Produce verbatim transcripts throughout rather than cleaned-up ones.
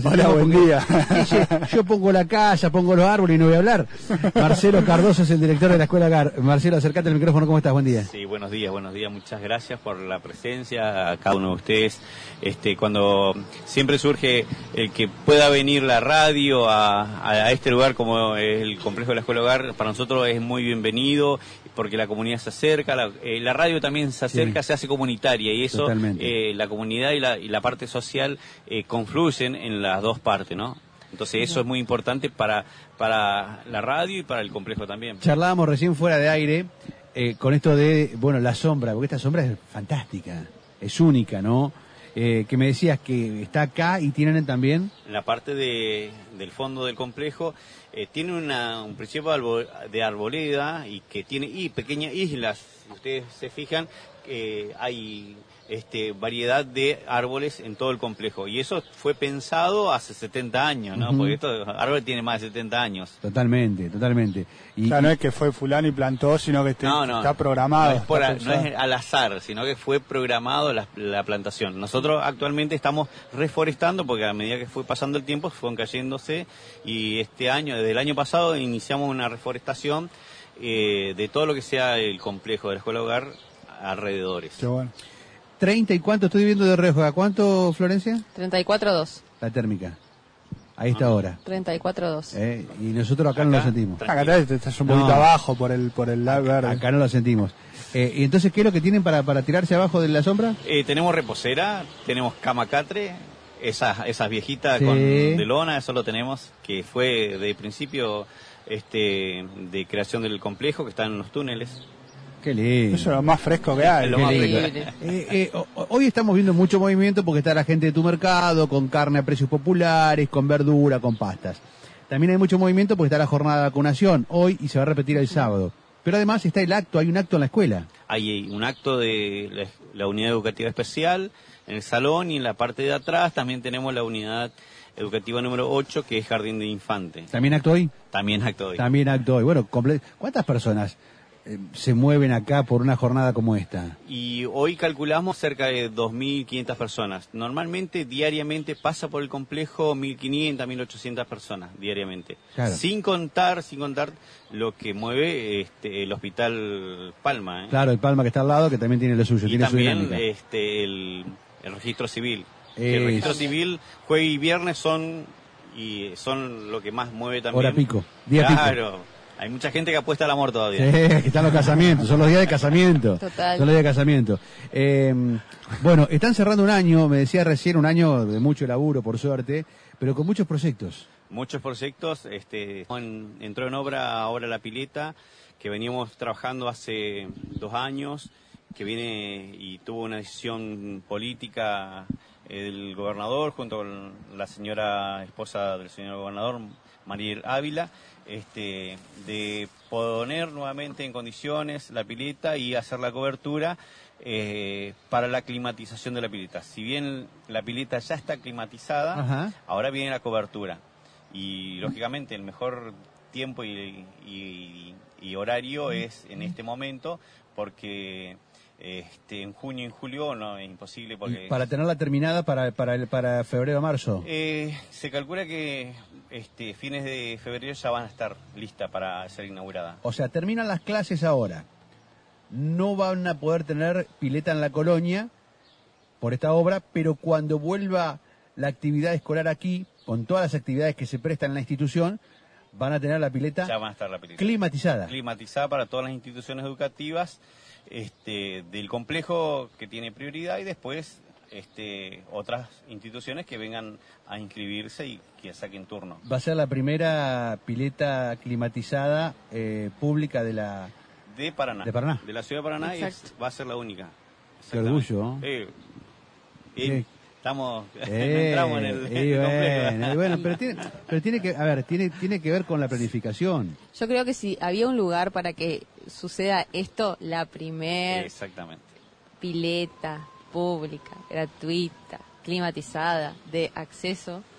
Hola, buen porque día. Dice, yo pongo la casa, pongo los árboles y no voy a hablar. Marcelo Cardoso es el director de la Escuela Gar. Marcelo, acercate al micrófono, ¿cómo estás? Buen día. Sí, buenos días, buenos días. Muchas gracias por la presencia a cada uno de ustedes. Este, cuando siempre surge el que pueda venir la radio a, a este lugar como el complejo de la Escuela Hogar, para nosotros es muy bienvenido porque la comunidad se acerca, la, eh, la radio también se acerca, sí. Se hace comunitaria y eso, eh, la comunidad y la, y la parte social eh, confluyen en las dos partes, ¿no? Entonces eso es muy importante para, para la radio y para el complejo también. Charlábamos recién fuera de aire eh, con esto de, bueno, la sombra, porque esta sombra es fantástica, es única, ¿no? Eh, que me decías que está acá y tienen también... En la parte de, del fondo del complejo eh, tiene una, un principio de arboleda y que tiene y pequeñas islas. Si ustedes se fijan, eh, hay este, variedad de árboles en todo el complejo. Y eso fue pensado hace setenta años, ¿no? Uh-huh. Porque estos árboles tienen más de setenta años. Totalmente, totalmente. Y, o sea, no es que fue fulano y plantó, sino que este, no, no, está programado. No es, por está a, no es al azar, sino que fue programado la, la plantación. Nosotros actualmente estamos reforestando porque a medida que fue pasando el tiempo fueron cayéndose y este año, desde el año pasado, iniciamos una reforestación eh, de todo lo que sea el complejo de la Escuela Hogar alrededores. Qué bueno. ¿treinta y cuánto estoy viendo de riesgo? ¿A cuánto, Florencia? treinta y cuatro punto dos. La térmica. Ahí está ahora. treinta y cuatro punto dos. Eh, y nosotros acá, acá no lo sentimos. Acá estás un poquito no, abajo por el por el lado verde. Acá no lo sentimos. Eh, ¿Y entonces qué es lo que tienen para, para tirarse abajo de la sombra? Eh, tenemos reposera, tenemos cama catre, esas, esas viejitas sí. Con de lona, eso lo tenemos, que fue de principio este de creación del complejo, que está en los túneles. Qué lindo. Eso es lo más fresco que hay. Es lo más fresco. Eh, eh, hoy estamos viendo mucho movimiento porque está la gente de tu mercado, con carne a precios populares, con verdura, con pastas. También hay mucho movimiento porque está la jornada de vacunación hoy y se va a repetir el sábado. Pero además está el acto, hay un acto en la escuela. Hay un acto de la, la unidad educativa especial en el salón y en la parte de atrás también tenemos la unidad educativa número ocho, que es Jardín de Infantes. ¿También acto hoy? También acto hoy. También acto hoy. Bueno, comple- ¿cuántas personas eh, se mueven acá por una jornada como esta? Y hoy calculamos cerca de dos mil quinientas personas. Normalmente, diariamente, pasa por el complejo mil quinientas, mil ochocientas personas, diariamente. Claro. Sin contar, sin contar lo que mueve este, el Hospital Palma. ¿eh? Claro, el Palma que está al lado, que también tiene lo suyo, y tiene también su dinámica. este, el, el registro civil. Es... El registro civil, jueves y viernes son y son lo que más mueve también. Hora pico, día claro, pico. Hay mucha gente que apuesta al amor todavía. Sí, que están los casamientos, son los días de casamiento. Total. Son los días de casamiento. Eh, bueno, están cerrando un año, me decía recién, un año de mucho laburo, por suerte, pero con muchos proyectos. Muchos proyectos, este, en, entró en obra ahora la pileta, que veníamos trabajando hace dos años, que viene y tuvo una decisión política el gobernador junto con la señora esposa del señor gobernador, Mariel Ávila, este, de poner nuevamente en condiciones la pileta y hacer la cobertura eh, para la climatización de la pileta. Si bien la pileta ya está climatizada, ajá, ahora viene la cobertura. Y lógicamente el mejor tiempo y, y, y horario es en este momento porque... Este, en junio y en julio no es imposible porque... ¿Para tenerla terminada para para el, para febrero o marzo? Eh, se calcula que este, fines de febrero ya van a estar listas para ser inaugurada. O sea, terminan las clases ahora. No van a poder tener pileta en la colonia por esta obra, pero cuando vuelva la actividad escolar aquí, con todas las actividades que se prestan en la institución, van a tener la pileta, ya van a estar la pileta climatizada. Climatizada para todas las instituciones educativas. Este, del complejo que tiene prioridad y después este, otras instituciones que vengan a inscribirse y que saquen turno. Va a ser la primera pileta climatizada eh, pública de la de Paraná, de Paraná, de la ciudad de Paraná, y es, va a ser la única. Qué orgullo. Eh, eh, eh, estamos eh, entramos en el, eh, el bueno, complejo. Bueno, pero tiene, pero tiene que, a ver, tiene tiene que ver con la planificación. Yo creo que si había un lugar para que suceda esto, la primer Exactamente. pileta pública, gratuita, climatizada, de acceso,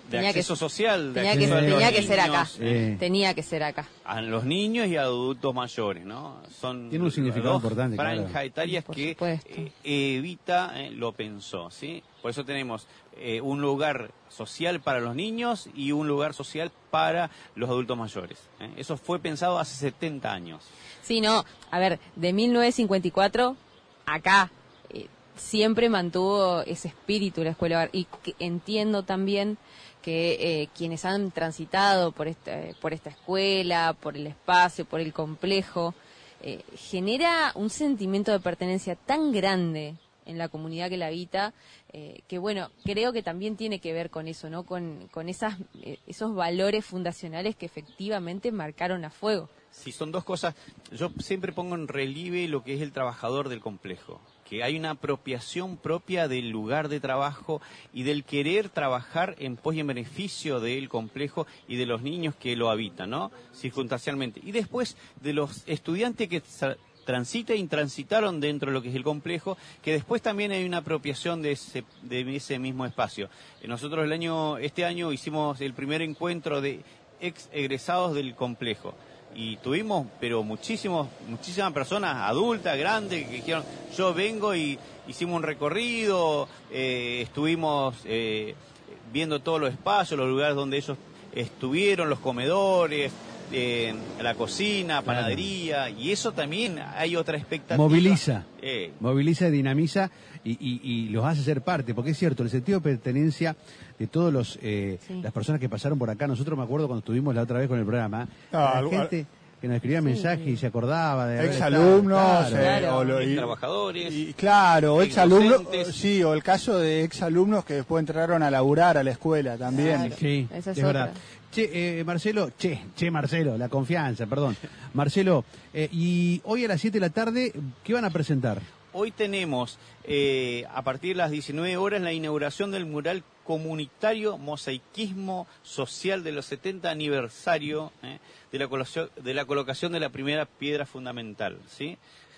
de acceso que, social. De tenía acceso que, a tenía los que ser acá. niños, eh, tenía que ser acá. A los niños y a adultos mayores, ¿no? Son Tiene un significado dos importante, franjas claro. etarias Por que eh, Evita eh, lo pensó, ¿sí? Por eso tenemos eh, un lugar social para los niños y un lugar social para los adultos mayores. ¿eh? Eso fue pensado hace setenta años. Sí, no, a ver, de mil novecientos cincuenta y cuatro acá eh, siempre mantuvo ese espíritu la escuela y que entiendo también que eh, quienes han transitado por esta, por esta escuela, por el espacio, por el complejo, eh, genera un sentimiento de pertenencia tan grande en la comunidad que la habita, eh, que bueno, creo que también tiene que ver con eso, ¿no? Con, con esas, eh, esos valores fundacionales que efectivamente marcaron a fuego. Sí, son dos cosas. Yo siempre pongo en relieve lo que es el trabajador del complejo, que hay una apropiación propia del lugar de trabajo y del querer trabajar en pos y en beneficio del complejo y de los niños que lo habitan, ¿no? Circunstancialmente. Y después de los estudiantes que transitan y transitaron dentro de lo que es el complejo, que después también hay una apropiación de ese, de ese mismo espacio. Nosotros el año, este año hicimos el primer encuentro de ex egresados del complejo. Y tuvimos, pero muchísimos, muchísimas personas adultas, grandes, que dijeron, yo vengo y hicimos un recorrido, eh, estuvimos eh, viendo todos los espacios, los lugares donde ellos estuvieron, los comedores, eh, la cocina, panadería, claro. Y eso también hay otra expectativa. Moviliza, eh. moviliza, dinamiza y, y, y los hace ser parte, porque es cierto, el sentido de pertenencia de todos los eh, sí. las personas que pasaron por acá. Nosotros me acuerdo cuando estuvimos la otra vez con el programa, ah, la gente que nos escribía sí. mensajes y se acordaba de exalumnos, claro, eh, claro. o lo, y, trabajadores, y, claro, o exalumnos, sí, o el caso de exalumnos que después entraron a laburar a la escuela también. Claro. Sí, esa es, es otra. verdad. Che, eh, Marcelo, che, che, Marcelo, la confianza, perdón. Marcelo, eh, y hoy a las siete de la tarde, ¿qué van a presentar? Hoy tenemos, eh, a partir de las diecinueve horas, la inauguración del mural comunitario Mosaicismo Social de los setenta aniversario eh, de, la colocación, de la colocación de la primera piedra fundamental, ¿sí?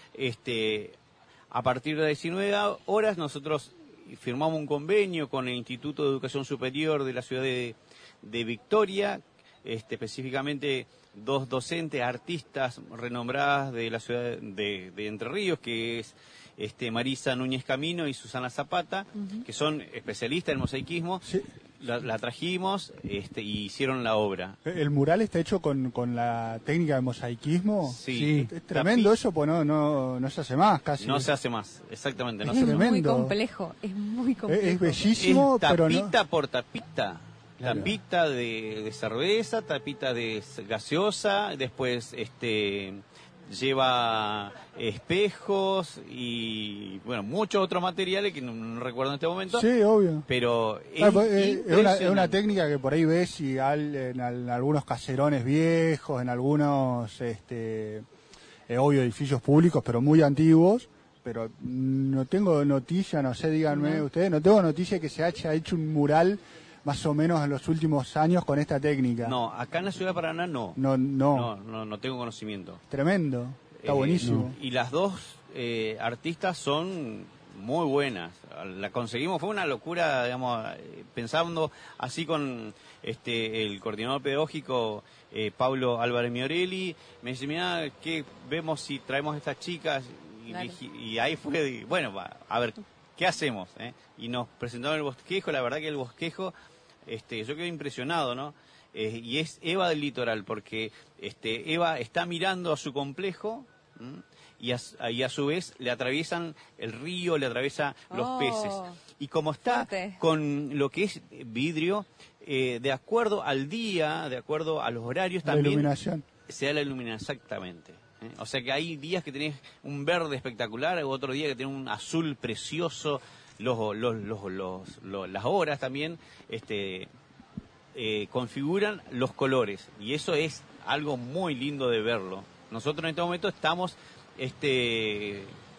Este, a partir de las diecinueve horas nosotros firmamos un convenio con el Instituto de Educación Superior de la ciudad de, de Victoria, este, específicamente dos docentes, artistas renombradas de la ciudad de, de Entre Ríos, que es este, Marisa Núñez Camino y Susana Zapata, uh-huh. que son especialistas en mosaicismo. Sí. La, la trajimos este, y hicieron la obra. ¿El mural está hecho con, con la técnica de mosaicismo? Sí. sí. Es tremendo Tapi... eso, pues no, no, no se hace más casi. No se hace más, exactamente. No es se hace muy más. complejo, es muy complejo. Es, es bellísimo, es pero tapita no... por tapita. Claro. Tapita de, de cerveza, tapita de gaseosa, después este lleva espejos y bueno, muchos otros materiales que no, no recuerdo en este momento. Sí, obvio. Pero es, ah, pues, es, una, es una técnica que por ahí ves y al, en, al, en algunos caserones viejos, en algunos, este, eh, obvio, edificios públicos, pero muy antiguos. Pero no tengo noticia, no sé, díganme no. ustedes, no tengo noticia que se haya hecho un mural más o menos en los últimos años con esta técnica. No, acá en la ciudad de Paraná no. No, no. No, no, no tengo conocimiento. Tremendo, está eh, buenísimo. No. Y las dos eh, artistas son muy buenas. La conseguimos, fue una locura, digamos, pensando así con este el coordinador pedagógico eh, Pablo Álvarez Miorelli. Me dice, mira, ¿qué vemos si traemos a estas chicas? Y, claro. y, y ahí fue, bueno, va, a ver, ¿qué hacemos? Eh? Y nos presentaron el bosquejo, la verdad que el bosquejo, este, yo quedé impresionado, ¿no? Eh, y es Eva del Litoral, porque este, Eva está mirando a su complejo y a, y a su vez le atraviesan el río, le atraviesa los oh, peces. Y como está fuerte. Con lo que es vidrio, eh, de acuerdo al día, de acuerdo a los horarios, la también iluminación. Se da la iluminación, exactamente. ¿eh? O sea que hay días que tenés un verde espectacular, otro día que tenés un azul precioso. Los, los, los, los, los, las horas también este, eh, configuran los colores y eso es algo muy lindo de verlo. Nosotros en este momento estamos este,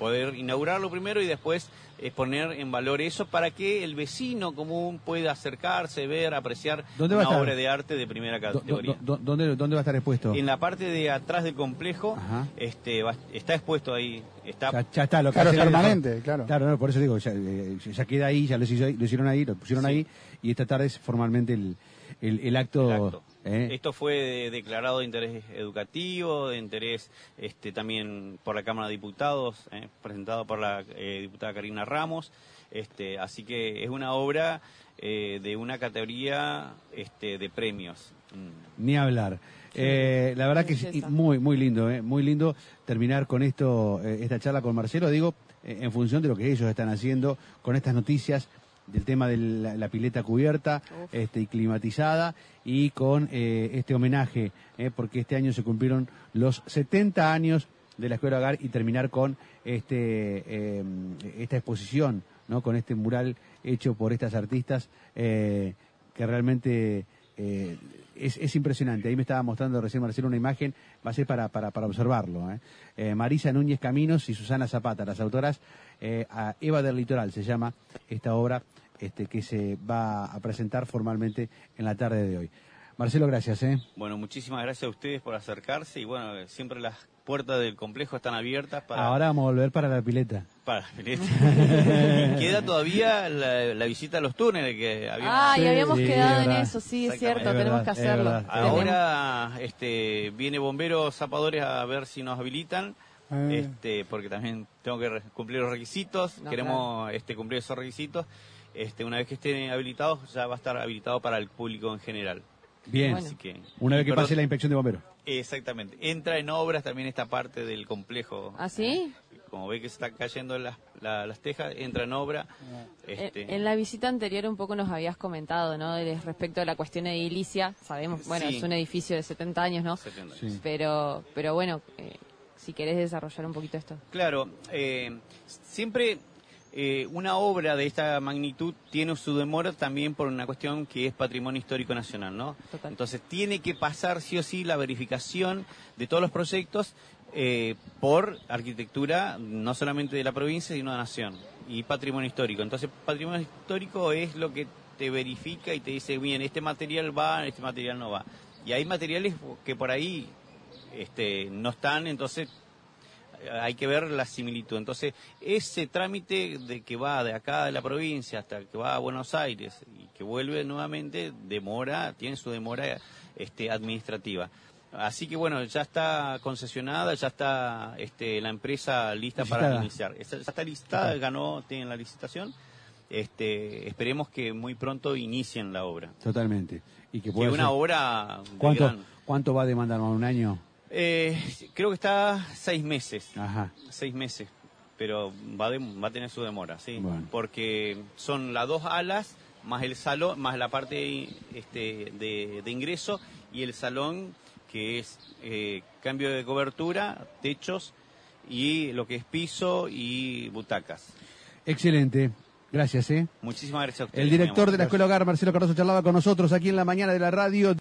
poder inaugurarlo primero y después eh, poner en valor eso para que el vecino común pueda acercarse, ver, apreciar una obra de arte de primera categoría. ¿Dónde, dónde va a estar expuesto? En la parte de atrás del complejo. este va, está expuesto ahí. Está, ya, ya está, lo que claro, hace permanente, la, claro. Claro, no, por eso digo, ya, ya queda ahí, ya lo, hizo, lo hicieron ahí, lo pusieron sí. ahí, y esta tarde es formalmente el, el, el acto... El acto. ¿Eh? Esto fue de, declarado de interés educativo, de interés este, también por la Cámara de Diputados, eh, presentado por la eh, diputada Karina Ramos, este, así que es una obra eh, de una categoría este, de premios. Mm. Ni hablar. Eh, la verdad que es muy, muy lindo, eh, muy lindo terminar con esto, eh, esta charla con Marcelo, digo, eh, en función de lo que ellos están haciendo con estas noticias del tema de la, la pileta cubierta este, y climatizada, y con eh, este homenaje, eh, porque este año se cumplieron los setenta años de la Escuela Hogar, y terminar con este eh, esta exposición, ¿no? Con este mural hecho por estas artistas eh, que realmente eh, es, es impresionante. Ahí me estaba mostrando recién Marcelo una imagen, va a ser para, para, para observarlo. ¿eh? Eh, Marisa Núñez Caminos y Susana Zapata, las autoras, eh, a Eva del Litoral se llama esta obra este, que se va a presentar formalmente en la tarde de hoy. Marcelo, gracias. ¿eh? Bueno, muchísimas gracias a ustedes por acercarse, y bueno, siempre las puertas del complejo están abiertas para... Ahora vamos a volver para la pileta. Para la pileta. Queda todavía la, la visita a los túneles que habíamos... Ah, y habíamos sí, quedado en eso, sí, es cierto, es tenemos verdad, que hacerlo. verdad, Ahora este, viene bomberos zapadores a ver si nos habilitan, ah. este, porque también tengo que re- cumplir los requisitos, no, queremos claro. este, cumplir esos requisitos. Este, una vez que estén habilitados, ya va a estar habilitado para el público en general. Bien, Así que, una vez que perdón, pase la inspección de bomberos. Exactamente. Entra en obras también esta parte del complejo. ¿Ah, sí? Como ve que se están cayendo las, la, las tejas, entra en obra. Este... En, en la visita anterior un poco nos habías comentado, ¿no? De, respecto a la cuestión edilicia. Sabemos, bueno, sí. es un edificio de setenta años, ¿no? setenta Sí. Pero, pero bueno, eh, si querés desarrollar un poquito esto. Claro, eh, siempre... Eh, una obra de esta magnitud tiene su demora también por una cuestión que es patrimonio histórico nacional, ¿no? Total. Entonces tiene que pasar sí o sí la verificación de todos los proyectos eh, por arquitectura, no solamente de la provincia, sino de la nación, y patrimonio histórico. Entonces patrimonio histórico es lo que te verifica y te dice, bien, este material va, este material no va. Y hay materiales que por ahí este, no están, entonces... hay que ver la similitud. Entonces, ese trámite de que va de acá de la provincia hasta que va a Buenos Aires y que vuelve nuevamente, demora, tiene su demora este, administrativa. Así que bueno, ya está concesionada, ya está este, la empresa lista licitada. Para iniciar. Ya está listada, ganó, tienen la licitación. Este, esperemos que muy pronto inicien la obra. Totalmente. Y que pueda que una ser... obra de ¿Cuánto, gran... ¿Cuánto va a demandar? ¿Un año? Eh, creo que está seis meses. Ajá. Seis meses, pero va, de, va a tener su demora, sí, bueno. Porque son las dos alas más el salón, más la parte este, de, de ingreso, y el salón que es eh, cambio de cobertura, techos y lo que es piso y butacas. Excelente. Gracias, ¿eh? Muchísimas gracias a ustedes. El director de la Escuela Hogar, Marcelo Cardoso, charlaba con nosotros aquí en la mañana de la radio.